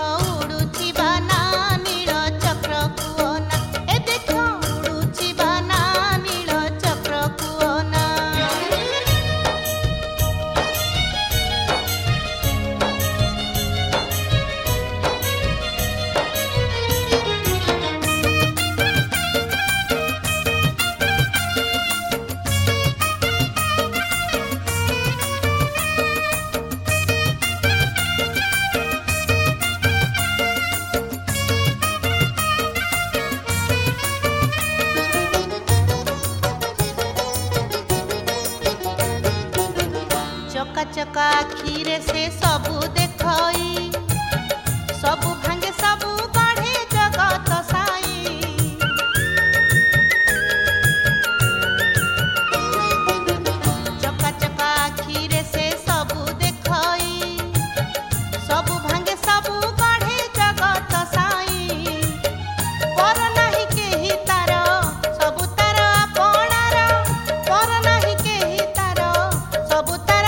उड़ुची बाना नील चक्र कुओना ए देखो उड़ुची बाना नील चक्र कुओना चका चका आखिरे से सबू देखई सबू भांगे सबू गढ़े जगत साई चका चका आखिरे से सबू देखई सबू भांगे सबू गढ़े जगत साई पर नाही केही तार सबू तार आपणार पर नाही केही तार सबू तार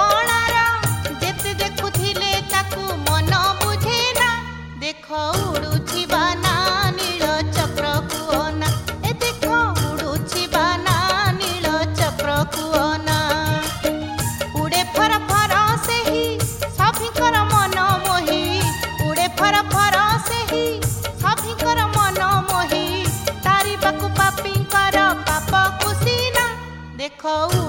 देखो उड़ुची बाना नील चक्र कुओना ए देखो उड़ुची बाना नील चक्र कुओना उड़े फर फर से ही सभिकर मन मोही उड़े फर फर से ही सभिकर मन मोही तारी बाकु पापी कर पाप कुसीना देखो